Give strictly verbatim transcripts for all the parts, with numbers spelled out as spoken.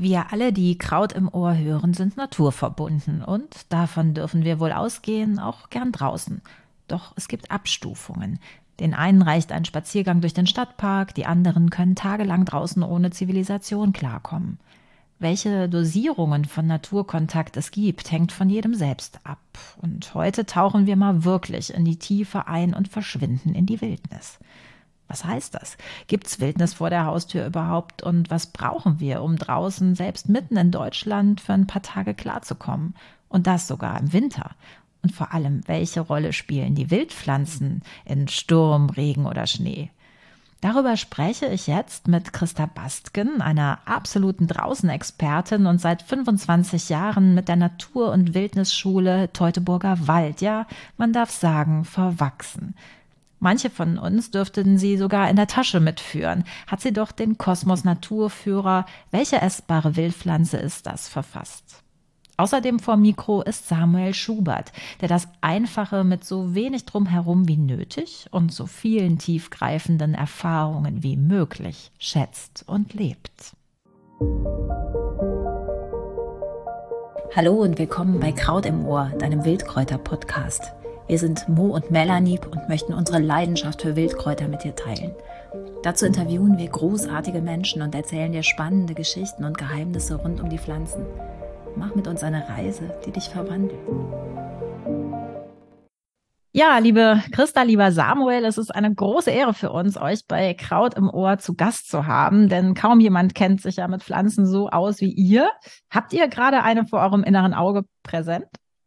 Wir alle, die Kraut im Ohr hören, sind naturverbunden und davon dürfen wir wohl ausgehen, auch gern draußen. Doch es gibt Abstufungen. Den einen reicht ein Spaziergang durch den Stadtpark, die anderen können tagelang draußen ohne Zivilisation klarkommen. Welche Dosierungen von Naturkontakt es gibt, hängt von jedem selbst ab. Und heute tauchen wir mal wirklich in die Tiefe ein und verschwinden in die Wildnis. Was heißt das? Gibt's Wildnis vor der Haustür überhaupt? Und was brauchen wir, um draußen, selbst mitten in Deutschland, für ein paar Tage klarzukommen? Und das sogar im Winter. Und vor allem, welche Rolle spielen die Wildpflanzen in Sturm, Regen oder Schnee? Darüber spreche ich jetzt mit Christa Bastgen, einer absoluten Draußenexpertin und seit fünfundzwanzig Jahren mit der Natur- und Wildnisschule Teutoburger Wald, ja, man darf sagen, verwachsen. Manche von uns dürften sie sogar in der Tasche mitführen. Hat sie doch den Kosmos Naturführer „Welche essbare Wildpflanze ist das?" verfasst. Außerdem vor Mikro ist Samuel Schubert, der das Einfache mit so wenig drumherum wie nötig und so vielen tiefgreifenden Erfahrungen wie möglich schätzt und lebt. Hallo und willkommen bei Kraut im Ohr, deinem Wildkräuter-Podcast. Wir sind Mo und Melanie und möchten unsere Leidenschaft für Wildkräuter mit dir teilen. Dazu interviewen wir großartige Menschen und erzählen dir spannende Geschichten und Geheimnisse rund um die Pflanzen. Mach mit uns eine Reise, die dich verwandelt. Ja, liebe Christa, lieber Samuel, es ist eine große Ehre für uns, euch bei Kraut im Ohr zu Gast zu haben, denn kaum jemand kennt sich ja mit Pflanzen so aus wie ihr. Habt ihr gerade eine vor eurem inneren Auge präsent?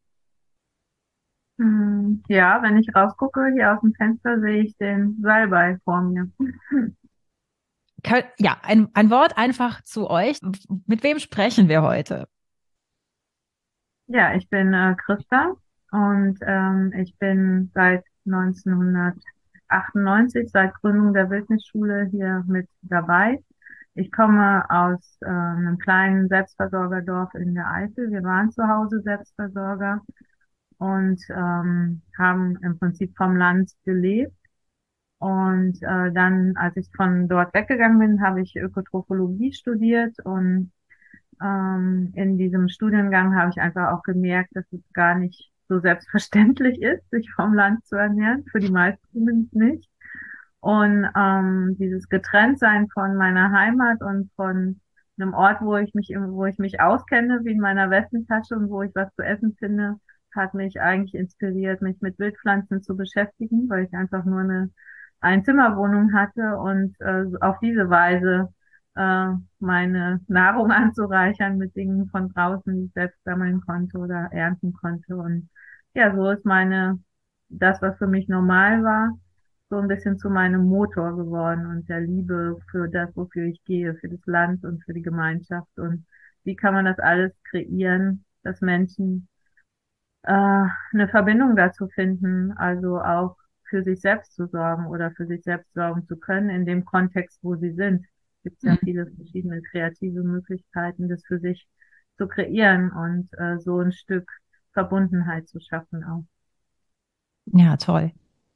Hm, Ja, wenn ich rausgucke hier aus dem Fenster, sehe ich den Salbei vor mir. Könnt- Ja, ein, ein Wort einfach zu euch. Mit wem sprechen wir heute? Ja, ich bin äh, Christa und ähm, ich bin seit neunzehnhundertachtundneunzig, seit Gründung der Wildnisschule hier mit dabei. Ich komme aus äh, einem kleinen Selbstversorgerdorf in der Eifel. Wir waren zu Hause Selbstversorger und ähm, haben im Prinzip vom Land gelebt. Und äh, dann, als ich von dort weggegangen bin, habe ich Ökotrophologie studiert und ähm, in diesem Studiengang habe ich einfach auch gemerkt, dass es gar nicht so selbstverständlich ist, sich vom Land zu ernähren, für die meisten zumindest nicht. Und ähm, dieses Getrenntsein von meiner Heimat und von einem Ort, wo ich mich, im- wo ich mich auskenne, wie in meiner Westentasche und wo ich was zu essen finde, hat mich eigentlich inspiriert, mich mit Wildpflanzen zu beschäftigen, weil ich einfach nur eine Einzimmerwohnung hatte und äh, auf diese Weise äh, meine Nahrung anzureichern mit Dingen von draußen, die ich selbst sammeln konnte oder ernten konnte. Und ja, so ist meine, das, was für mich normal war, so ein bisschen zu meinem Motor geworden und der Liebe für das, wofür ich gehe, für das Land und für die Gemeinschaft. Und wie kann man das alles kreieren, dass Menschen äh, eine Verbindung dazu finden, also auch für sich selbst zu sorgen oder für sich selbst sorgen zu können in dem Kontext, wo sie sind. Gibt es ja viele verschiedene kreative Möglichkeiten, das für sich zu kreieren und äh, so ein Stück Verbundenheit zu schaffen auch. Ja, toll.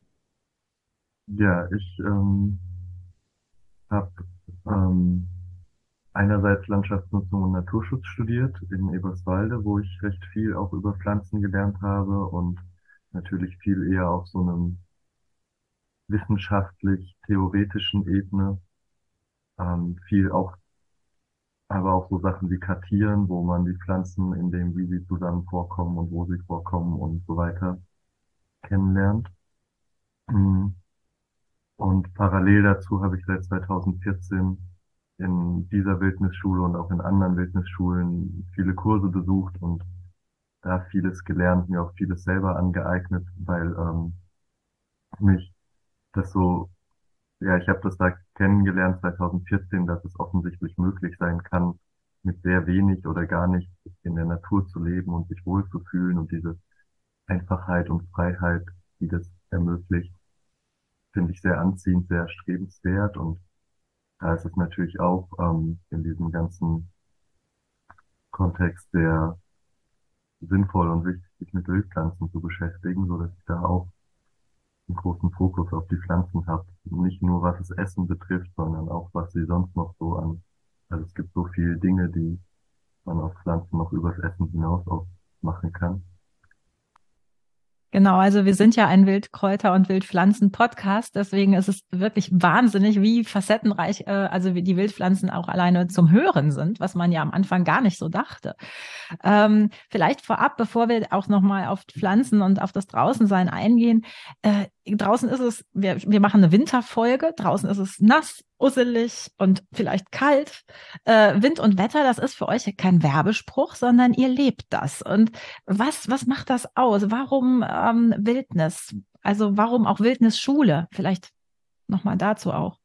Ja, ich ähm, habe ähm, einerseits Landschaftsnutzung und Naturschutz studiert in Eberswalde, wo ich recht viel auch über Pflanzen gelernt habe und natürlich viel eher auf so einem wissenschaftlich-theoretischen Ebene, ähm, viel auch, aber auch so Sachen wie Kartieren, wo man die Pflanzen in dem, wie sie zusammen vorkommen und wo sie vorkommen und so weiter kennenlernt. Mm. Und parallel dazu habe ich seit zweitausendvierzehn in dieser Wildnisschule und auch in anderen Wildnisschulen viele Kurse besucht und da vieles gelernt, mir auch vieles selber angeeignet, weil ähm, mich das so, ja, ich habe das da kennengelernt zweitausendvierzehn, dass es offensichtlich möglich sein kann, mit sehr wenig oder gar nicht in der Natur zu leben und sich wohlzufühlen und diese Einfachheit und Freiheit, die das ermöglicht, finde ich sehr anziehend, sehr strebenswert und da ist es natürlich auch ähm, in diesem ganzen Kontext sehr sinnvoll und wichtig, sich mit Wildpflanzen zu beschäftigen, so dass ich da auch einen großen Fokus auf die Pflanzen habe. Nicht nur was das Essen betrifft, sondern auch was sie sonst noch so an Also es gibt so viele Dinge, die man auf Pflanzen noch übers Essen hinaus auch machen kann. Genau, also wir sind ja ein Wildkräuter- und Wildpflanzen-Podcast, deswegen ist es wirklich wahnsinnig, wie facettenreich, äh, also wie die Wildpflanzen auch alleine zum Hören sind, was man ja am Anfang gar nicht so dachte. Ähm, vielleicht vorab, bevor wir auch nochmal auf Pflanzen und auf das Draußensein eingehen. Äh, draußen ist es, wir, wir machen eine Winterfolge, draußen ist es nass, usselig und vielleicht kalt. Äh, Wind und Wetter, das ist für euch kein Werbespruch, sondern ihr lebt das. Und was, was macht das aus? Warum ähm, Wildnis? Also warum auch Wildnisschule? Vielleicht nochmal dazu auch.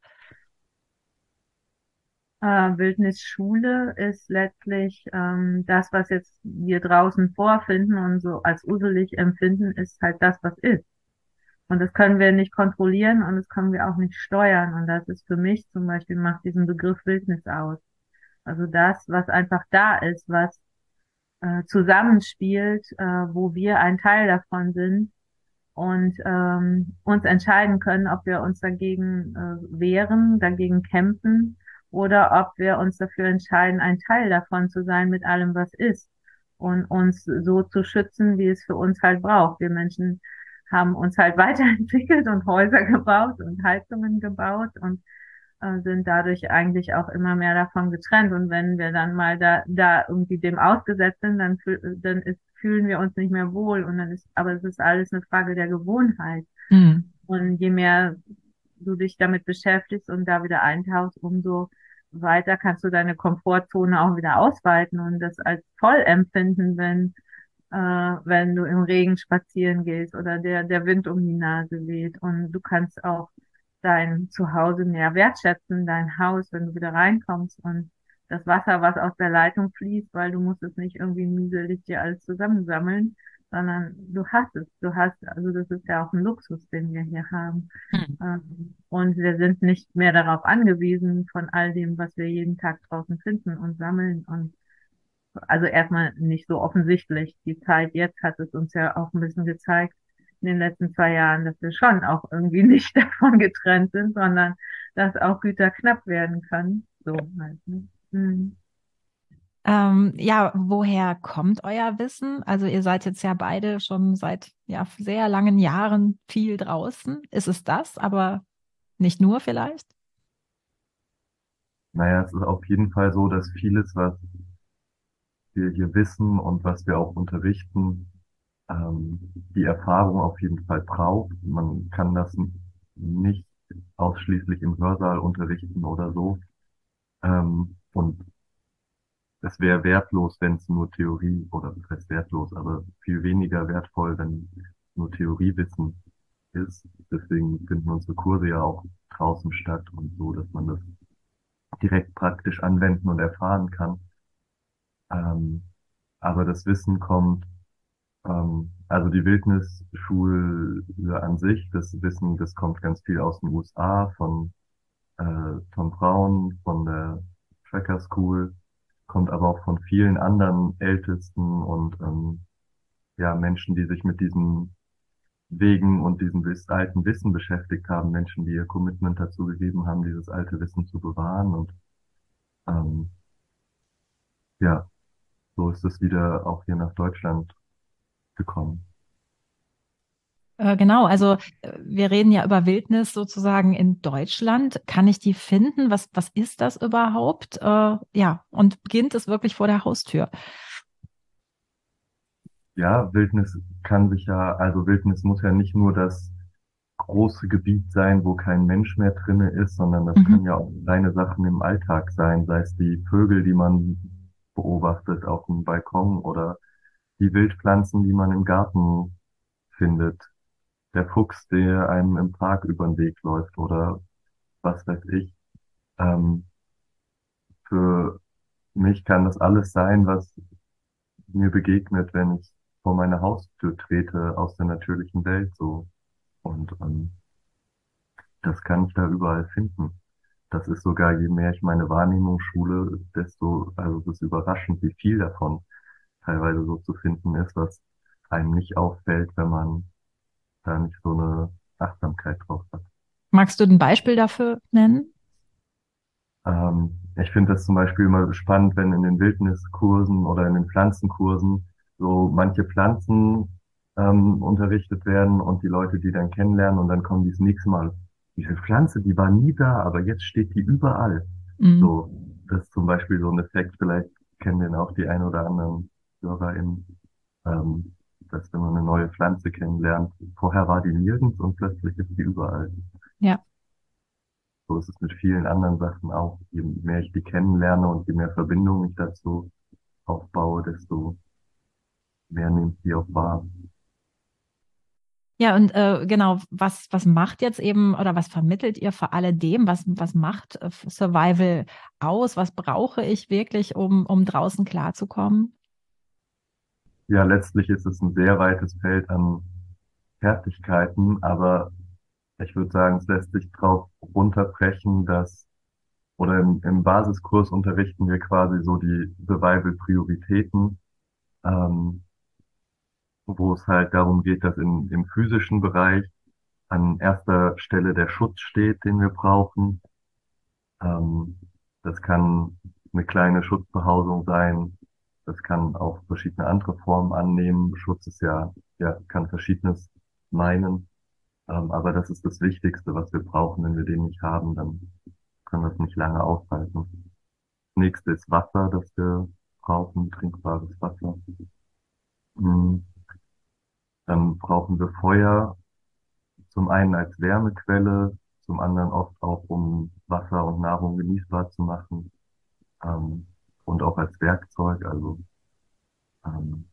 Äh, Wildnisschule ist letztlich ähm, das, was jetzt wir draußen vorfinden und so als uselig empfinden, ist halt das, was ist. Und das können wir nicht kontrollieren und das können wir auch nicht steuern. Und das ist für mich zum Beispiel, macht diesen Begriff Wildnis aus. Also das, was einfach da ist, was äh, zusammenspielt, äh, wo wir ein Teil davon sind und ähm, uns entscheiden können, ob wir uns dagegen äh, wehren, dagegen kämpfen oder ob wir uns dafür entscheiden, ein Teil davon zu sein mit allem, was ist und uns so zu schützen, wie es für uns halt braucht. Wir Menschen haben uns halt weiterentwickelt und Häuser gebaut und Heizungen gebaut und äh, sind dadurch eigentlich auch immer mehr davon getrennt. Und wenn wir dann mal da, da irgendwie dem ausgesetzt sind, dann, fühl- dann ist, fühlen wir uns nicht mehr wohl. Und dann ist, aber es ist alles eine Frage der Gewohnheit. Hm. Und je mehr du dich damit beschäftigst und da wieder eintauchst, umso weiter kannst du deine Komfortzone auch wieder ausweiten und das als toll empfinden, wenn, äh, wenn du im Regen spazieren gehst oder der, der Wind um die Nase weht. Und du kannst auch dein Zuhause mehr wertschätzen, dein Haus, wenn du wieder reinkommst und das Wasser, was aus der Leitung fließt, weil du musst es nicht irgendwie mühselig dir alles zusammensammeln, sondern du hast es. Du hast, also das ist ja auch ein Luxus, den wir hier haben. Hm. Ähm, Und wir sind nicht mehr darauf angewiesen von all dem, was wir jeden Tag draußen finden und sammeln. Und also erstmal nicht so offensichtlich. Die Zeit jetzt hat es uns ja auch ein bisschen gezeigt in den letzten zwei Jahren, dass wir schon auch irgendwie nicht davon getrennt sind, sondern dass auch Güter knapp werden können. So halt, ne? Mhm. Ähm, ja, woher kommt euer Wissen? Also ihr seid jetzt ja beide schon seit ja, sehr langen Jahren viel draußen. Ist es das, aber nicht nur vielleicht? Naja, es ist auf jeden Fall so, dass vieles, was wir hier wissen und was wir auch unterrichten, ähm, die Erfahrung auf jeden Fall braucht. Man kann das n- nicht ausschließlich im Hörsaal unterrichten oder so. Ähm, und es wäre wertlos, wenn es nur Theorie, oder das heißt wertlos, aber viel weniger wertvoll, wenn nur Theoriewissen ist. Deswegen finden unsere Kurse ja auch draußen statt und so, dass man das direkt praktisch anwenden und erfahren kann. Ähm, aber das Wissen kommt, ähm, also die Wildnisschule an sich, das Wissen, das kommt ganz viel aus den U S A, von äh, Tom Brown, von der Tracker School, kommt aber auch von vielen anderen Ältesten und ähm, ja, Menschen, die sich mit diesen Wegen und diesem wiss- alten Wissen beschäftigt haben, Menschen, die ihr Commitment dazu gegeben haben, dieses alte Wissen zu bewahren. Und ähm, ja, so ist es wieder auch hier nach Deutschland gekommen. Äh, genau, also äh, wir reden ja über Wildnis sozusagen in Deutschland. Kann ich die finden? Was, was ist das überhaupt? Äh, ja, und beginnt es wirklich vor der Haustür? Ja, Wildnis kann sich ja, also Wildnis muss ja nicht nur das große Gebiet sein, wo kein Mensch mehr drinne ist, sondern das Mhm. können ja auch kleine Sachen im Alltag sein, sei es die Vögel, die man beobachtet auf dem Balkon oder die Wildpflanzen, die man im Garten findet, der Fuchs, der einem im Park über den Weg läuft oder was weiß ich. Ähm, für mich kann das alles sein, was mir begegnet, wenn ich vor meine Haustür trete aus der natürlichen Welt so. Und ähm, das kann ich da überall finden. Das ist sogar, je mehr ich meine Wahrnehmung schule, desto, also es ist überraschend, wie viel davon teilweise so zu finden ist, was einem nicht auffällt, wenn man da nicht so eine Achtsamkeit drauf hat. Magst du ein Beispiel dafür nennen? Ähm, ich finde das zum Beispiel immer spannend, wenn in den Wildniskursen oder in den Pflanzenkursen so manche Pflanzen ähm, unterrichtet werden und die Leute die dann kennenlernen und dann kommen die das nächste Mal. Diese Pflanze, die war nie da, aber jetzt steht die überall. Mhm. So, das ist zum Beispiel so ein Effekt, vielleicht kennen den auch die ein oder anderen HörerInnen, ähm, dass wenn man eine neue Pflanze kennenlernt, vorher war die nirgends und plötzlich ist die überall. Ja. So ist es mit vielen anderen Sachen auch. Je mehr ich die kennenlerne und je mehr Verbindungen ich dazu aufbaue, desto mehr nehme ich die auch wahr. Ja, und äh, genau, was, was macht jetzt eben oder was vermittelt ihr vor alledem? Was, was macht äh, Survival aus? Was brauche ich wirklich, um, um draußen klarzukommen? Ja, letztlich ist es ein sehr weites Feld an Fertigkeiten, aber ich würde sagen, es lässt sich drauf runterbrechen, dass, oder im, im Basiskurs unterrichten wir quasi so die Survival-Prioritäten, ähm, wo es halt darum geht, dass in, im physischen Bereich an erster Stelle der Schutz steht, den wir brauchen. Ähm, das kann eine kleine Schutzbehausung sein. Das kann auch verschiedene andere Formen annehmen. Schutz ist ja, ja, kann Verschiedenes meinen. Ähm, aber das ist das Wichtigste, was wir brauchen. Wenn wir den nicht haben, dann können wir es nicht lange aushalten. Das nächste ist Wasser, das wir brauchen, trinkbares Wasser. Mm, Dann brauchen wir Feuer, zum einen als Wärmequelle, zum anderen oft auch, um Wasser und Nahrung genießbar zu machen. ähm, und auch als Werkzeug, also ähm,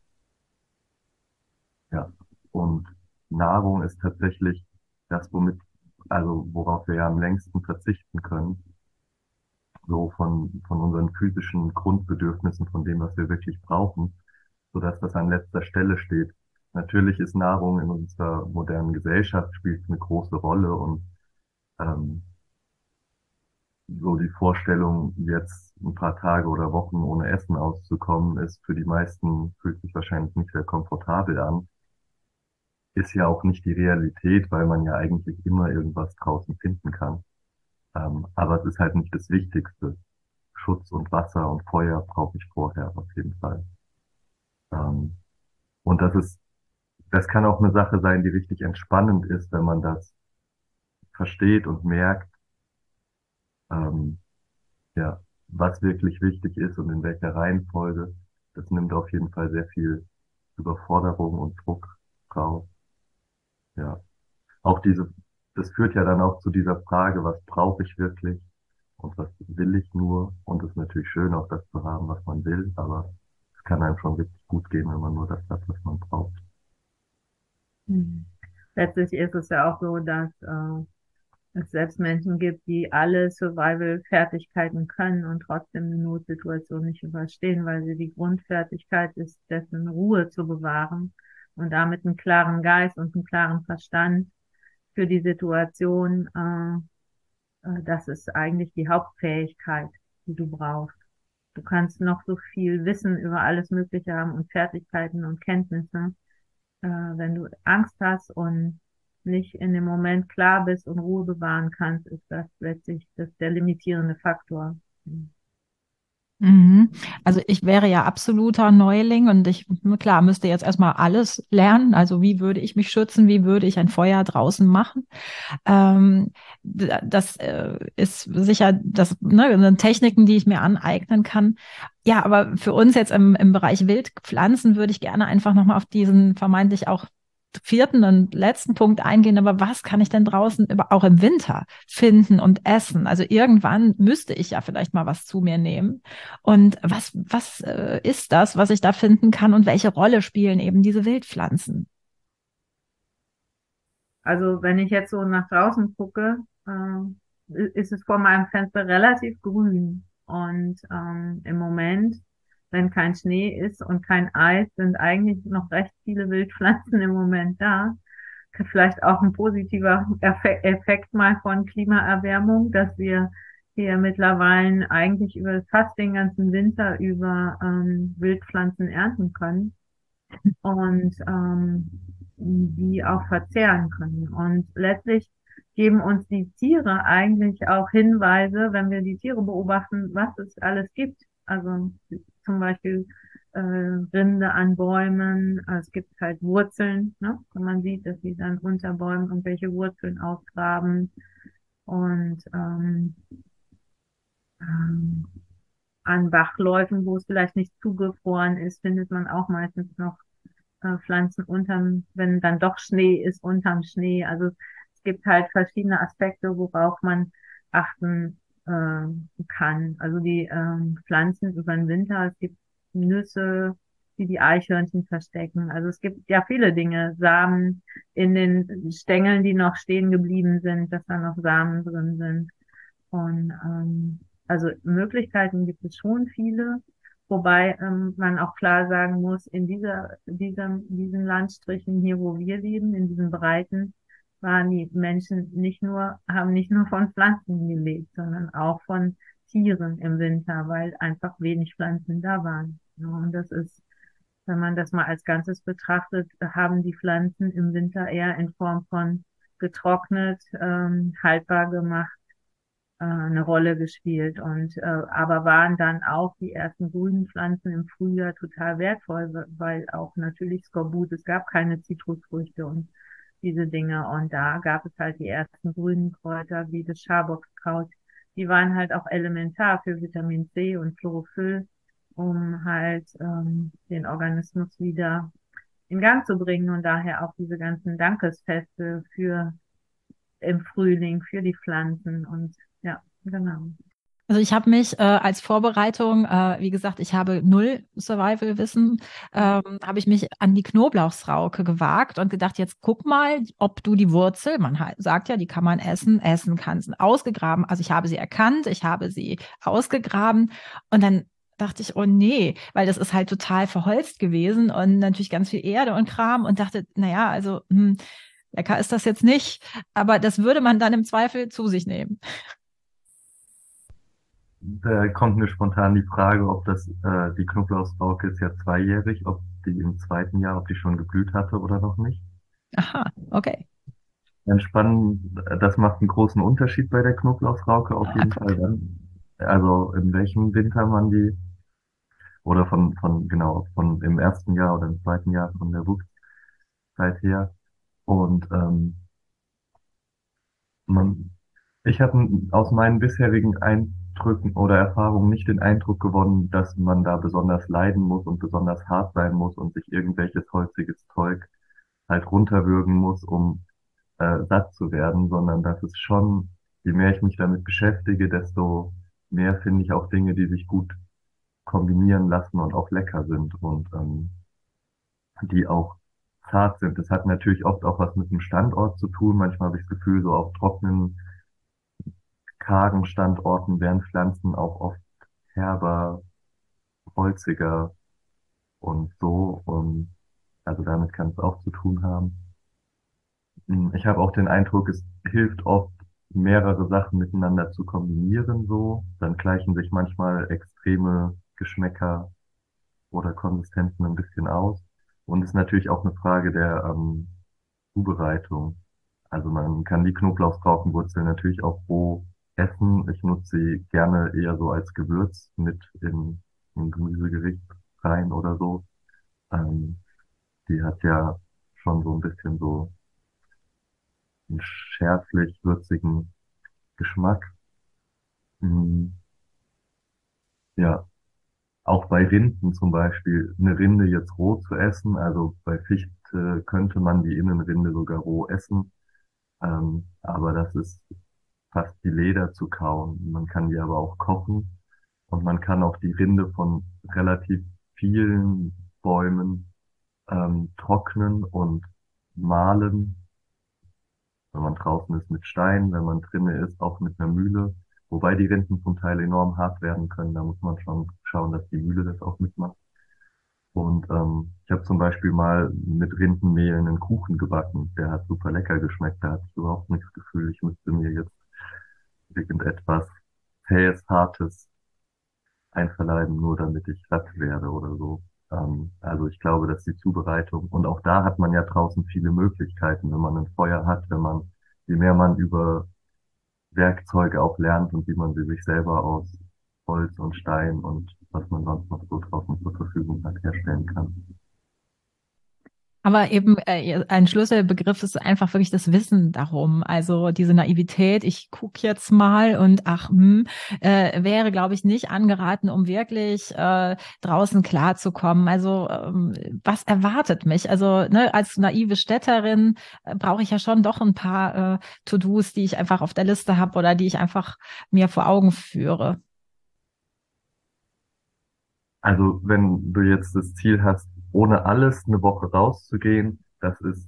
ja. Und Nahrung ist tatsächlich das, womit, also worauf wir ja am längsten verzichten können, so von, von unseren physischen Grundbedürfnissen, von dem, was wir wirklich brauchen, sodass das an letzter Stelle steht. Natürlich ist Nahrung in unserer modernen Gesellschaft spielt eine große Rolle und ähm, so die Vorstellung, jetzt ein paar Tage oder Wochen ohne Essen auszukommen, ist für die meisten, fühlt sich wahrscheinlich nicht sehr komfortabel an. Ist ja auch nicht die Realität, weil man ja eigentlich immer irgendwas draußen finden kann. Ähm, aber es ist halt nicht das Wichtigste. Schutz und Wasser und Feuer brauche ich vorher auf jeden Fall. Ähm, und das ist, das kann auch eine Sache sein, die richtig entspannend ist, wenn man das versteht und merkt, ähm, ja, was wirklich wichtig ist und in welcher Reihenfolge. Das nimmt auf jeden Fall sehr viel Überforderung und Druck raus. Ja. Auch diese, das führt ja dann auch zu dieser Frage, was brauche ich wirklich und was will ich nur? Und es ist natürlich schön, auch das zu haben, was man will, aber es kann einem schon richtig gut gehen, wenn man nur das hat, was man braucht. Mhm. Letztlich ist es ja auch so, dass äh, es selbst Menschen gibt, die alle Survival-Fertigkeiten können und trotzdem eine Notsituation nicht überstehen, weil sie die Grundfertigkeit ist, dessen Ruhe zu bewahren und damit einen klaren Geist und einen klaren Verstand für die Situation. Äh, äh, das ist eigentlich die Hauptfähigkeit, die du brauchst. Du kannst noch so viel Wissen über alles Mögliche haben und Fertigkeiten und Kenntnisse. Äh, wenn du Angst hast und nicht in dem Moment klar bist und Ruhe bewahren kannst, ist das letztlich das der limitierende Faktor. Mhm. Also ich wäre ja absoluter Neuling und ich, klar, müsste jetzt erstmal alles lernen. Also wie würde ich mich schützen? Wie würde ich ein Feuer draußen machen? Ähm, das äh, ist sicher das, ne, sind Techniken, die ich mir aneignen kann. Ja, aber für uns jetzt im, im Bereich Wildpflanzen würde ich gerne einfach nochmal auf diesen vermeintlich auch vierten und letzten Punkt eingehen. Aber was kann ich denn draußen über, auch im Winter finden und essen? Also irgendwann müsste ich ja vielleicht mal was zu mir nehmen. Und was, was äh, ist das, was ich da finden kann und welche Rolle spielen eben diese Wildpflanzen? Also wenn ich jetzt so nach draußen gucke, äh, ist es vor meinem Fenster relativ grün. Und ähm, im Moment, wenn kein Schnee ist und kein Eis, sind eigentlich noch recht viele Wildpflanzen im Moment da. Vielleicht auch ein positiver Effe- Effekt mal von Klimaerwärmung, dass wir hier mittlerweile eigentlich über fast den ganzen Winter über ähm, Wildpflanzen ernten können und ähm, die auch verzehren können. Und letztlich geben uns die Tiere eigentlich auch Hinweise, wenn wir die Tiere beobachten, was es alles gibt. Also zum Beispiel äh, Rinde an Bäumen, äh, es gibt halt Wurzeln, ne? Und man sieht, dass sie dann unter Bäumen irgendwelche Wurzeln ausgraben und ähm, ähm, an Bachläufen, wo es vielleicht nicht zugefroren ist, findet man auch meistens noch äh, Pflanzen unterm, wenn dann doch Schnee ist, unterm Schnee. Also es gibt halt verschiedene Aspekte, worauf man achten äh, kann. Also die ähm, Pflanzen über den Winter, es gibt Nüsse, die die Eichhörnchen verstecken. Also es gibt ja viele Dinge, Samen in den Stängeln, die noch stehen geblieben sind, dass da noch Samen drin sind. Und ähm, also Möglichkeiten gibt es schon viele, wobei ähm, man auch klar sagen muss, in dieser, diesem, diesen Landstrichen hier, wo wir leben, in diesen Breiten, waren die Menschen nicht nur, haben nicht nur von Pflanzen gelebt, sondern auch von Tieren im Winter, weil einfach wenig Pflanzen da waren. Ja, und das ist, wenn man das mal als Ganzes betrachtet, haben die Pflanzen im Winter eher in Form von getrocknet, ähm, haltbar gemacht äh, eine Rolle gespielt und äh, aber waren dann auch die ersten grünen Pflanzen im Frühjahr total wertvoll, weil auch natürlich Skorbut, es gab keine Zitrusfrüchte und diese Dinge und da gab es halt die ersten grünen Kräuter wie das Schaboxkraut, die waren halt auch elementar für Vitamin C und Chlorophyll, um halt ähm, den Organismus wieder in Gang zu bringen und daher auch diese ganzen Dankesfeste für im Frühling für die Pflanzen und ja, genau. Also ich habe mich äh, als Vorbereitung, äh, wie gesagt, ich habe null Survival-Wissen, ähm, habe ich mich an die Knoblauchsrauke gewagt und gedacht, jetzt guck mal, ob du die Wurzel, man halt, sagt ja, die kann man essen, essen kann sie ausgegraben. Also ich habe sie erkannt, ich habe sie ausgegraben und dann dachte ich, oh nee, weil das ist halt total verholzt gewesen und natürlich ganz viel Erde und Kram und dachte, naja, also hm, lecker ist das jetzt nicht, aber das würde man dann im Zweifel zu sich nehmen. Da kommt mir spontan die Frage, ob das, äh, die Knoblauchsrauke ist ja zweijährig, ob die im zweiten Jahr, ob die schon geblüht hatte oder noch nicht. Aha, okay. Entspannen, das macht einen großen Unterschied bei der Knoblauchsrauke auf Ah, jeden Fall guck. dann. Also in welchem Winter man die, oder von, von, genau, von im ersten Jahr oder im zweiten Jahr von der Wuchszeit her. Und ähm, man, ich habe aus meinen bisherigen Eindrücken oder Erfahrungen nicht den Eindruck gewonnen, dass man da besonders leiden muss und besonders hart sein muss und sich irgendwelches holziges Zeug halt runterwürgen muss, um äh, satt zu werden, sondern das ist schon, je mehr ich mich damit beschäftige, desto mehr finde ich auch Dinge, die sich gut kombinieren lassen und auch lecker sind und ähm, die auch zart sind. Das hat natürlich oft auch was mit dem Standort zu tun. Manchmal habe ich das Gefühl, so auf trockenen, kargen Standorten werden Pflanzen auch oft herber, holziger und so. Und also damit kann es auch zu tun haben. Hm, Ich habe auch den Eindruck, es hilft oft, mehrere Sachen miteinander zu kombinieren, so. Dann gleichen sich manchmal extreme Geschmäcker oder Konsistenzen ein bisschen aus. Und es ist natürlich auch eine Frage der ähm, Zubereitung. Also man kann die Knoblauchsraukenwurzel natürlich auch roh essen. Ich nutze sie gerne eher so als Gewürz mit in ein Gemüsegericht rein oder so. Ähm, Die hat ja schon so ein bisschen so einen schärflich-würzigen Geschmack. Mm, Ja, auch bei Rinden zum Beispiel, eine Rinde jetzt roh zu essen, also bei Fichte könnte man die Innenrinde sogar roh essen, ähm, aber das ist fast wie Leder zu kauen. Man kann die aber auch kochen und man kann auch die Rinde von relativ vielen Bäumen ähm, trocknen und mahlen, wenn man draußen ist mit Stein, wenn man drinnen ist, auch mit einer Mühle. Wobei die Rinden zum Teil enorm hart werden können. Da muss man schon schauen, dass die Mühle das auch mitmacht. Und ähm, ich habe zum Beispiel mal mit Rindenmehl einen Kuchen gebacken. Der hat super lecker geschmeckt. Da hatte ich überhaupt nicht das Gefühl, ich müsste mir jetzt irgendetwas zähes, hartes einverleiben, nur damit ich satt werde oder so. Ähm, also ich glaube, dass die Zubereitung, und auch da hat man ja draußen viele Möglichkeiten, wenn man ein Feuer hat, wenn man je mehr man über Werkzeuge auch lernt und wie man sie sich selber aus Holz und Stein und was man sonst noch so draußen zur Verfügung hat, herstellen kann. Aber eben äh, ein Schlüsselbegriff ist einfach wirklich das Wissen darum. Also diese Naivität, ich guck jetzt mal und ach, hm, äh, wäre, glaube ich, nicht angeraten, um wirklich äh, draußen klarzukommen. Also ähm, was erwartet mich? Also ne, als naive Städterin äh, brauche ich ja schon doch ein paar äh, To-Dos, die ich einfach auf der Liste habe oder die ich einfach mir vor Augen führe. Also wenn du jetzt das Ziel hast, ohne alles eine Woche rauszugehen, das ist,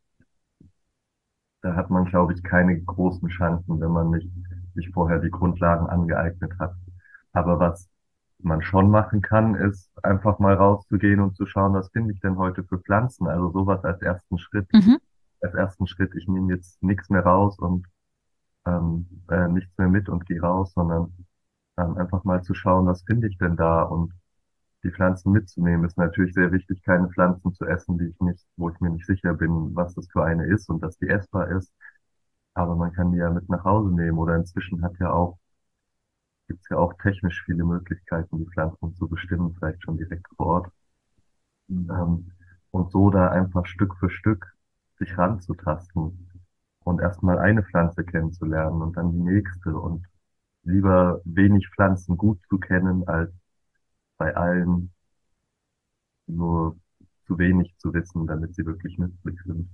da hat man, glaube ich, keine großen Chancen, wenn man nicht sich vorher die Grundlagen angeeignet hat. Aber was man schon machen kann, ist einfach mal rauszugehen und zu schauen, was finde ich denn heute für Pflanzen? Also sowas als ersten Schritt. Mhm. Als ersten Schritt, ich nehme jetzt nichts mehr raus und ähm, äh, nichts mehr mit und gehe raus, sondern ähm, einfach mal zu schauen, was finde ich denn da und die Pflanzen mitzunehmen. Ist natürlich sehr wichtig, keine Pflanzen zu essen, die ich nicht, wo ich mir nicht sicher bin, was das für eine ist und dass die essbar ist. Aber man kann die ja mit nach Hause nehmen oder inzwischen hat ja auch, gibt's ja auch technisch viele Möglichkeiten, die Pflanzen zu bestimmen, vielleicht schon direkt vor Ort. Ähm, und so da einfach Stück für Stück sich ranzutasten und erstmal eine Pflanze kennenzulernen und dann die nächste und lieber wenig Pflanzen gut zu kennen, als bei allen nur zu wenig zu wissen, damit sie wirklich nützlich sind.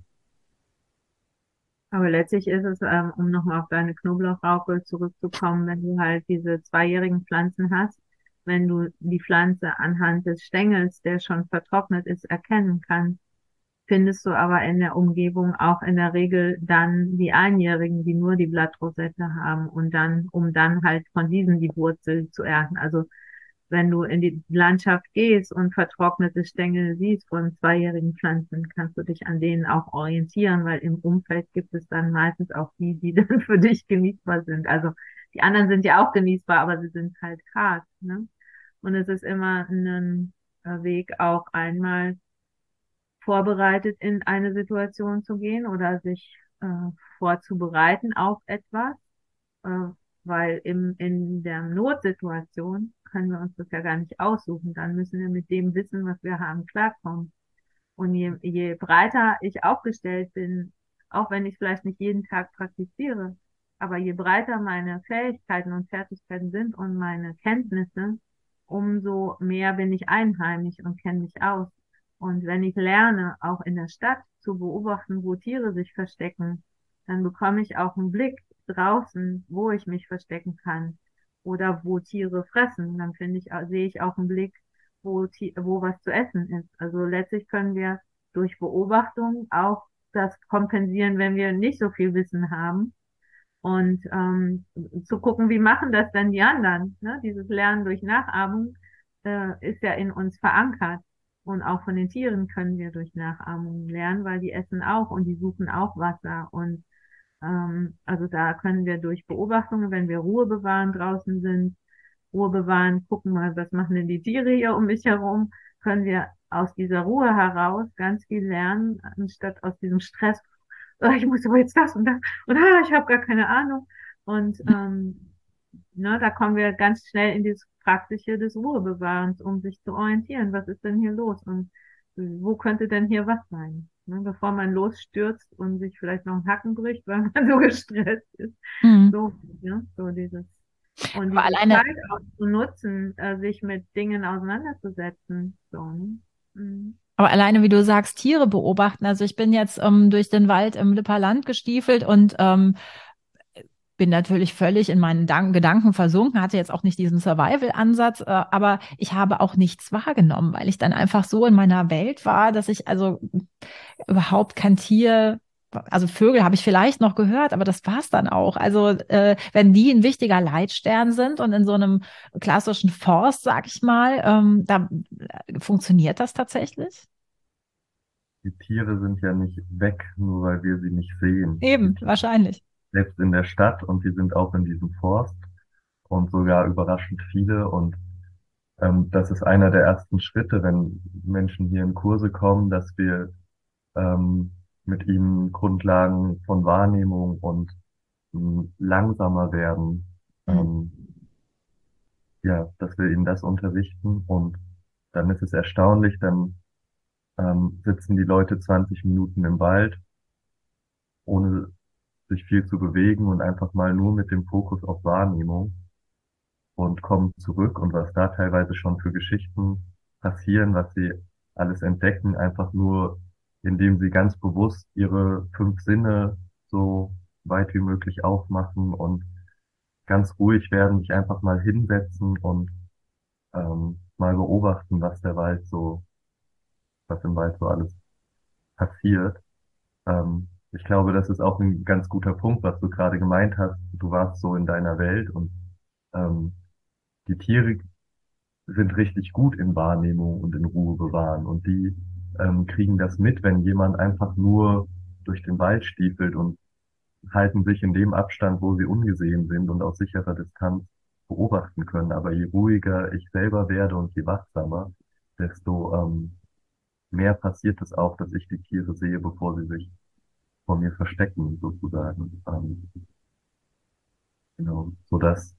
Aber letztlich ist es, ähm, um nochmal auf deine Knoblauchrauke zurückzukommen, wenn du halt diese zweijährigen Pflanzen hast, wenn du die Pflanze anhand des Stängels, der schon vertrocknet ist, erkennen kannst, findest du aber in der Umgebung auch in der Regel dann die Einjährigen, die nur die Blattrosette haben und dann, um dann halt von diesen die Wurzel zu ernten. Also wenn du in die Landschaft gehst und vertrocknete Stängel siehst von zweijährigen Pflanzen, kannst du dich an denen auch orientieren, weil im Umfeld gibt es dann meistens auch die, die dann für dich genießbar sind. Also die anderen sind ja auch genießbar, aber sie sind halt hart, ne? Und es ist immer ein äh, Weg, auch einmal vorbereitet in eine Situation zu gehen oder sich äh, vorzubereiten auf etwas, äh, weil im, in der Notsituation können wir uns das ja gar nicht aussuchen. Dann müssen wir mit dem Wissen, was wir haben, klarkommen. Und je, je breiter ich aufgestellt bin, auch wenn ich vielleicht nicht jeden Tag praktiziere, aber je breiter meine Fähigkeiten und Fertigkeiten sind und meine Kenntnisse, umso mehr bin ich einheimisch und kenne mich aus. Und wenn ich lerne, auch in der Stadt zu beobachten, wo Tiere sich verstecken, dann bekomme ich auch einen Blick draußen, wo ich mich verstecken kann oder wo Tiere fressen. Dann finde ich, sehe ich auch einen Blick, wo, wo was zu essen ist. Also letztlich können wir durch Beobachtung auch das kompensieren, wenn wir nicht so viel Wissen haben. Und ähm, zu gucken, wie machen das denn die anderen? Ne? Dieses Lernen durch Nachahmung äh, ist ja in uns verankert. Und auch von den Tieren können wir durch Nachahmung lernen, weil die essen auch und die suchen auch Wasser. Und ähm, also da können wir durch Beobachtungen, wenn wir Ruhe bewahren draußen sind, Ruhe bewahren, gucken mal, was machen denn die Tiere hier um mich herum, können wir aus dieser Ruhe heraus ganz viel lernen, anstatt aus diesem Stress, oh, ich muss aber jetzt das und das und ah, ich habe gar keine Ahnung. Und ähm, ne, da kommen wir ganz schnell in dieses Praktische des Ruhebewahrens, um sich zu orientieren, was ist denn hier los und wo könnte denn hier was sein? Ne, bevor man losstürzt und sich vielleicht noch einen Hacken bricht, weil man so gestresst ist. Mhm. So, ja, so dieses und Aber diese alleine, Zeit auch zu nutzen, äh, sich mit Dingen auseinanderzusetzen. So, ne? Mhm. Aber alleine, wie du sagst, Tiere beobachten. Also ich bin jetzt ähm, durch den Wald im Lipper Land gestiefelt und ähm, bin natürlich völlig in meinen Dan Gedanken versunken, hatte jetzt auch nicht diesen Survival-Ansatz, äh, aber ich habe auch nichts wahrgenommen, weil ich dann einfach so in meiner Welt war, dass ich also überhaupt kein Tier, also Vögel habe ich vielleicht noch gehört, aber das war's dann auch. Also äh, wenn die ein wichtiger Leitstern sind und in so einem klassischen Forst, sag ich mal, ähm, da funktioniert das tatsächlich? Die Tiere sind ja nicht weg, nur weil wir sie nicht sehen. Die Eben, Tiere wahrscheinlich. selbst in der Stadt und die sind auch in diesem Forst und sogar überraschend viele. Und ähm, das ist einer der ersten Schritte, wenn Menschen hier in Kurse kommen, dass wir ähm, mit ihnen Grundlagen von Wahrnehmung und ähm, langsamer werden, Mhm. ähm, ja, dass wir ihnen das unterrichten und dann ist es erstaunlich, dann ähm, sitzen die Leute zwanzig Minuten im Wald, ohne sich viel zu bewegen und einfach mal nur mit dem Fokus auf Wahrnehmung und kommen zurück und was da teilweise schon für Geschichten passieren, was sie alles entdecken, einfach nur, indem sie ganz bewusst ihre fünf Sinne so weit wie möglich aufmachen und ganz ruhig werden, sich einfach mal hinsetzen und ähm, mal beobachten, was der Wald so, was im Wald so alles passiert. Ähm, ich glaube, das ist auch ein ganz guter Punkt, was du gerade gemeint hast. Du warst so in deiner Welt und ähm, die Tiere sind richtig gut in Wahrnehmung und in Ruhe bewahren und die ähm, kriegen das mit, wenn jemand einfach nur durch den Wald stiefelt und halten sich in dem Abstand, wo sie ungesehen sind und aus sicherer Distanz beobachten können. Aber je ruhiger ich selber werde und je wachsamer, desto ähm, mehr passiert es auch, dass ich die Tiere sehe, bevor sie sich vor mir verstecken, sozusagen. Ähm, genau, sodass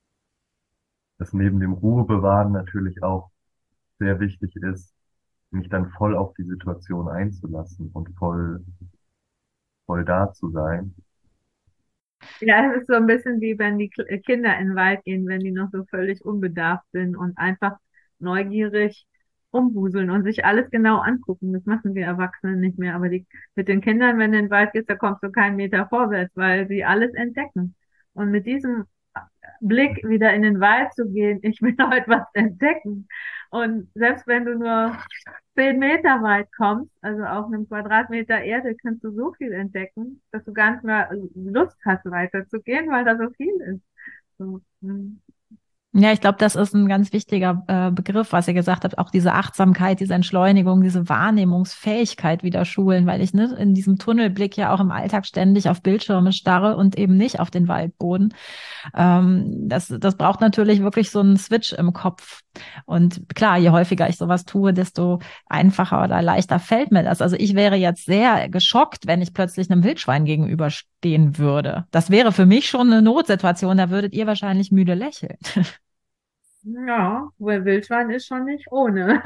es neben dem Ruhebewahren natürlich auch sehr wichtig ist, mich dann voll auf die Situation einzulassen und voll, voll da zu sein. Ja, es ist so ein bisschen wie wenn die Kl- äh, Kinder in den Wald gehen, wenn die noch so völlig unbedarft sind und einfach neugierig rumwuseln und sich alles genau angucken. Das machen wir Erwachsenen nicht mehr. Aber die, mit den Kindern, wenn du in den Wald gehst, da kommst du keinen Meter vorwärts, weil sie alles entdecken. Und mit diesem Blick wieder in den Wald zu gehen, ich will heute was entdecken. Und selbst wenn du nur zehn Meter weit kommst, also auf einem Quadratmeter Erde, kannst du so viel entdecken, dass du gar nicht mehr Lust hast, weiterzugehen, weil da so viel ist. So, hm. Ja, ich glaube, das ist ein ganz wichtiger äh, Begriff, was ihr gesagt habt, auch diese Achtsamkeit, diese Entschleunigung, diese Wahrnehmungsfähigkeit wieder schulen, weil ich ne, in diesem Tunnelblick ja auch im Alltag ständig auf Bildschirme starre und eben nicht auf den Waldboden. Ähm, das, das braucht natürlich wirklich so einen Switch im Kopf. Und klar, je häufiger ich sowas tue, desto einfacher oder leichter fällt mir das. Also ich wäre jetzt sehr geschockt, wenn ich plötzlich einem Wildschwein gegenüberstehen würde. Das wäre für mich schon eine Notsituation, da würdet ihr wahrscheinlich müde lächeln. Ja, weil Wildschwein ist schon nicht ohne.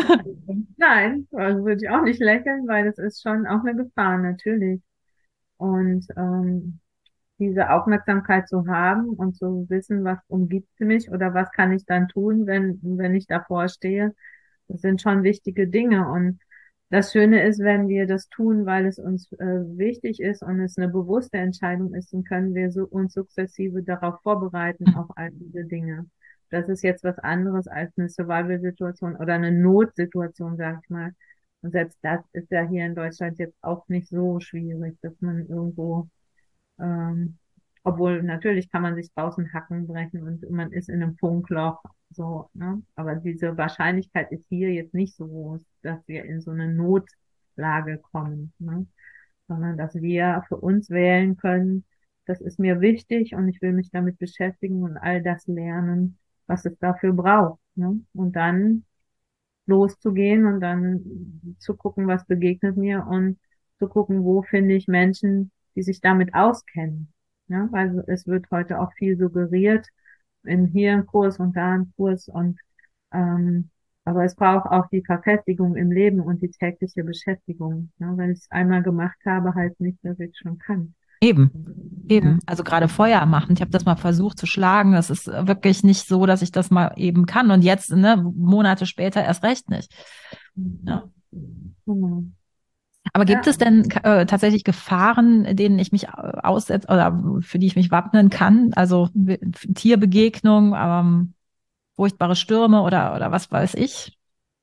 Nein, also würde ich auch nicht lächeln, weil das ist schon auch eine Gefahr, natürlich. Und ähm, diese Aufmerksamkeit zu haben und zu wissen, was umgibt mich oder was kann ich dann tun, wenn, wenn ich davor stehe, das sind schon wichtige Dinge. Und das Schöne ist, wenn wir das tun, weil es uns äh, wichtig ist und es eine bewusste Entscheidung ist, dann können wir so, uns sukzessive darauf vorbereiten, auf all diese Dinge. Das ist jetzt was anderes als eine Survival-Situation oder eine Notsituation, sag ich mal. Und selbst das ist ja hier in Deutschland jetzt auch nicht so schwierig, dass man irgendwo ähm, obwohl natürlich kann man sich draußen Hacken brechen und man ist in einem Funkloch, so, ne? Aber diese Wahrscheinlichkeit ist hier jetzt nicht so groß, dass wir in so eine Notlage kommen, ne? Sondern dass wir für uns wählen können, das ist mir wichtig und ich will mich damit beschäftigen und all das lernen, was es dafür braucht, ne? Und dann loszugehen und dann zu gucken, was begegnet mir und zu gucken, wo finde ich Menschen, die sich damit auskennen. Ja, weil es wird heute auch viel suggeriert, in hier ein Kurs und da ein Kurs und ähm, aber es braucht auch die Verfestigung im Leben und die tägliche Beschäftigung. Ja, wenn ich es einmal gemacht habe, heißt nicht, dass ich es schon kann. Eben. Ja. Eben, also gerade Feuer machen. Ich habe das mal versucht zu schlagen. Das ist wirklich nicht so, dass ich das mal eben kann. Und jetzt, ne, Monate später erst recht nicht. Ja. Genau. Aber gibt Ja. es denn äh, tatsächlich Gefahren, denen ich mich aussetze oder für die ich mich wappnen kann? Also w- Tierbegegnung, ähm, furchtbare Stürme oder, oder was weiß ich?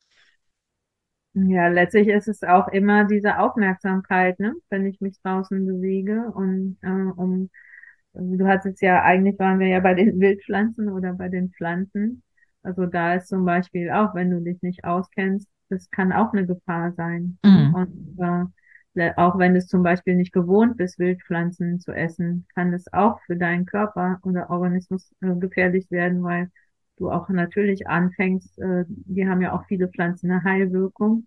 Ja, letztlich ist es auch immer diese Aufmerksamkeit, ne? Wenn ich mich draußen bewege und äh, um, du hast jetzt ja, eigentlich waren wir ja bei den Wildpflanzen oder bei den Pflanzen. Also da ist zum Beispiel auch, wenn du dich nicht auskennst, das kann auch eine Gefahr sein. Ne? Mhm. Und äh, le- auch wenn du es zum Beispiel nicht gewohnt bist, Wildpflanzen zu essen, kann das auch für deinen Körper oder Organismus äh, gefährlich werden, weil du auch natürlich anfängst, äh, die haben ja auch viele Pflanzen eine Heilwirkung,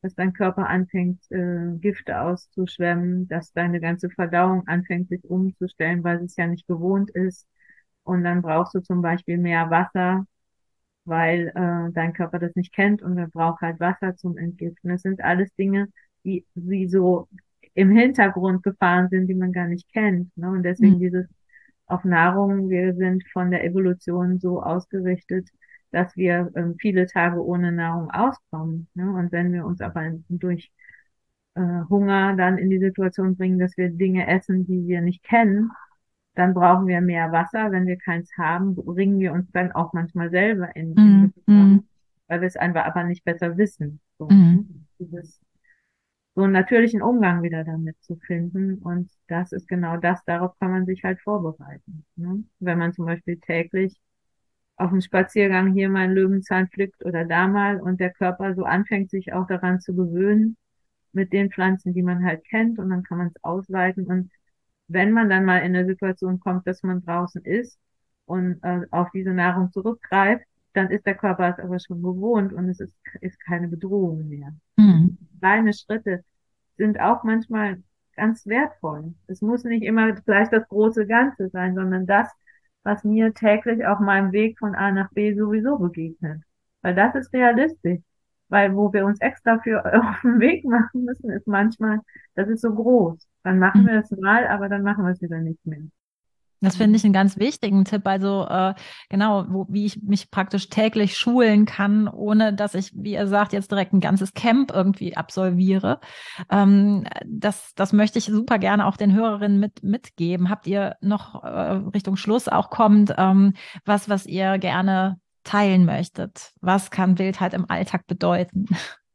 dass dein Körper anfängt, äh, Gifte auszuschwemmen, dass deine ganze Verdauung anfängt, sich umzustellen, weil es ja nicht gewohnt ist. Und dann brauchst du zum Beispiel mehr Wasser, weil äh, dein Körper das nicht kennt und er braucht halt Wasser zum Entgiften. Das sind alles Dinge, die, die so im Hintergrund gefahren sind, die man gar nicht kennt. Ne? Und Mhm. deswegen dieses auf Nahrung, wir sind von der Evolution so ausgerichtet, dass wir ähm, viele Tage ohne Nahrung auskommen. Ne? Und wenn wir uns aber durch äh, Hunger dann in die Situation bringen, dass wir Dinge essen, die wir nicht kennen, dann brauchen wir mehr Wasser. Wenn wir keins haben, bringen wir uns dann auch manchmal selber in, in Mhm. Gefahr, Mhm. weil wir es einfach aber nicht besser wissen. So, Mhm. ne? Dieses, so einen natürlichen Umgang wieder damit zu finden. Und das ist genau das, darauf kann man sich halt vorbereiten. Ne? Wenn man zum Beispiel täglich auf dem Spaziergang hier mal einen Löwenzahn pflückt oder da mal und der Körper so anfängt, sich auch daran zu gewöhnen mit den Pflanzen, die man halt kennt, und dann kann man es ausweiten. Und wenn man dann mal in eine Situation kommt, dass man draußen ist und äh, auf diese Nahrung zurückgreift, dann ist der Körper es aber schon gewohnt und es ist, ist keine Bedrohung mehr. Mhm. Kleine Schritte sind auch manchmal ganz wertvoll. Es muss nicht immer gleich das große Ganze sein, sondern das, was mir täglich auf meinem Weg von A nach B sowieso begegnet. Weil das ist realistisch. Weil wo wir uns extra für auf den Weg machen müssen, ist manchmal, das ist so groß. Dann machen Mhm. wir es mal, aber dann machen wir es wieder nicht mehr. Das finde ich einen ganz wichtigen Tipp. Also äh, genau, wo, wie ich mich praktisch täglich schulen kann, ohne dass ich, wie ihr sagt, jetzt direkt ein ganzes Camp irgendwie absolviere. Ähm, das, das möchte ich super gerne auch den Hörerinnen mit, mitgeben. Habt ihr noch äh, Richtung Schluss auch kommt, ähm, was, was ihr gerne teilen möchtet? Was kann Wildheit im Alltag bedeuten?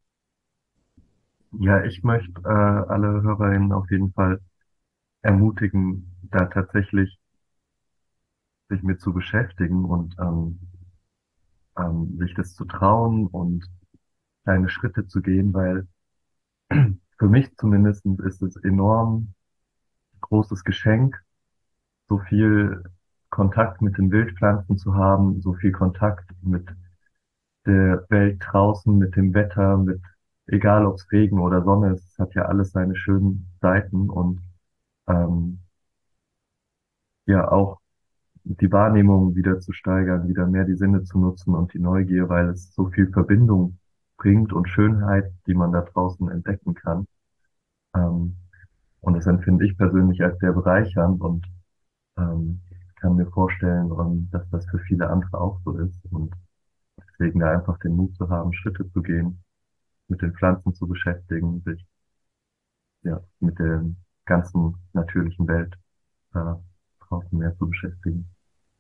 Ja, ich möchte äh, alle Hörerinnen auf jeden Fall ermutigen, da tatsächlich sich mit zu beschäftigen und ähm, ähm, sich das zu trauen und kleine Schritte zu gehen, weil für mich zumindest ist es enorm großes Geschenk, so viel Kontakt mit den Wildpflanzen zu haben, so viel Kontakt mit der Welt draußen, mit dem Wetter, mit egal ob es Regen oder Sonne ist, es hat ja alles seine schönen Seiten und ähm, ja auch die Wahrnehmung wieder zu steigern, wieder mehr die Sinne zu nutzen und die Neugier, weil es so viel Verbindung bringt und Schönheit, die man da draußen entdecken kann. Ähm, und das empfinde ich persönlich als sehr bereichernd und ähm, kann mir vorstellen, ähm, dass das für viele andere auch so ist. Und deswegen da einfach den Mut zu haben, Schritte zu gehen, mit den Pflanzen zu beschäftigen, sich ja mit der ganzen natürlichen Welt äh, draußen mehr zu beschäftigen.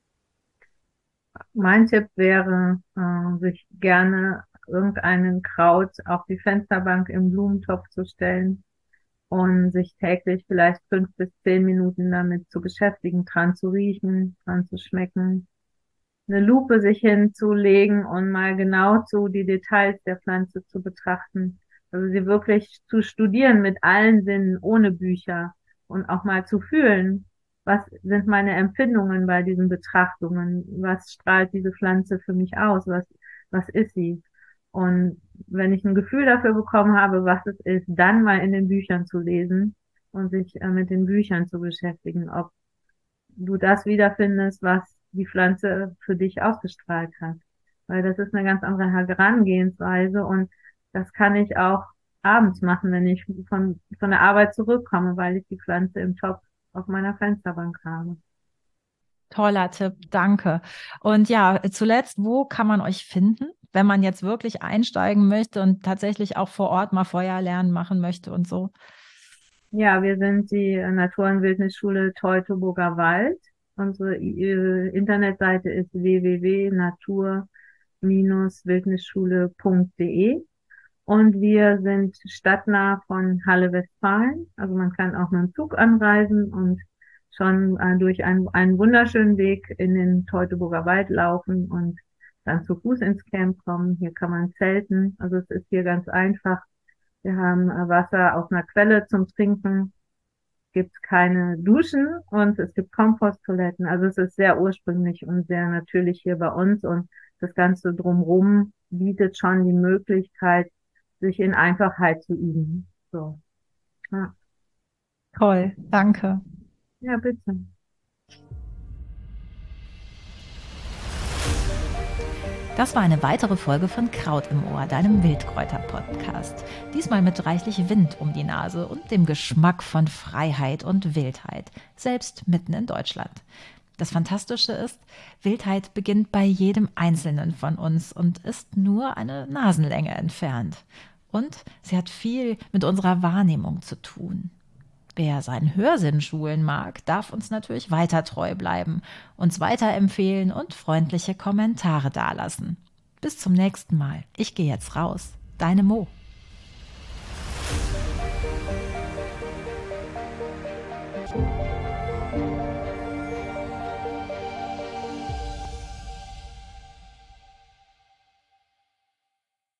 Mein Tipp wäre, äh, sich gerne irgendeinen Kraut auf die Fensterbank im Blumentopf zu stellen und sich täglich vielleicht fünf bis zehn Minuten damit zu beschäftigen, dran zu riechen, dran zu schmecken, eine Lupe sich hinzulegen und mal genau zu die Details der Pflanze zu betrachten. Also sie wirklich zu studieren mit allen Sinnen, ohne Bücher und auch mal zu fühlen, was sind meine Empfindungen bei diesen Betrachtungen? Was strahlt diese Pflanze für mich aus? Was, was ist sie? Und wenn ich ein Gefühl dafür bekommen habe, was es ist, dann mal in den Büchern zu lesen und sich äh, mit den Büchern zu beschäftigen, ob du das wiederfindest, was die Pflanze für dich ausgestrahlt hat. Weil das ist eine ganz andere Herangehensweise und das kann ich auch abends machen, wenn ich von, von der Arbeit zurückkomme, weil ich die Pflanze im Topf auf meiner Fensterbank habe. Toller Tipp, danke. Und ja, zuletzt, wo kann man euch finden, wenn man jetzt wirklich einsteigen möchte und tatsächlich auch vor Ort mal Feuerlernen machen möchte und so? Ja, wir sind die Natur- und Wildnisschule Teutoburger Wald. Unsere äh, Internetseite ist w w w punkt natur wildnisschule punkt de. Und wir sind stadtnah von Halle Westfalen. Also man kann auch mit dem Zug anreisen und schon äh, durch einen, einen wunderschönen Weg in den Teutoburger Wald laufen und dann zu Fuß ins Camp kommen. Hier kann man zelten. Also es ist hier ganz einfach. Wir haben äh, Wasser aus einer Quelle zum Trinken. Gibt keine Duschen und es gibt Komposttoiletten. Also es ist sehr ursprünglich und sehr natürlich hier bei uns und das Ganze drumherum bietet schon die Möglichkeit, sich in Einfachheit zu üben. So. Ja, Toll, danke. ja, bitte. Das war eine weitere Folge von Kraut im Ohr, deinem Wildkräuter-Podcast. Diesmal mit reichlich Wind um die Nase und dem Geschmack von Freiheit und Wildheit, selbst mitten in Deutschland. Das Fantastische ist, Wildheit beginnt bei jedem Einzelnen von uns und ist nur eine Nasenlänge entfernt. Und sie hat viel mit unserer Wahrnehmung zu tun. Wer seinen Hörsinn schulen mag, darf uns natürlich weiter treu bleiben, uns weiterempfehlen und freundliche Kommentare dalassen. Bis zum nächsten Mal. Ich gehe jetzt raus. Deine Mo.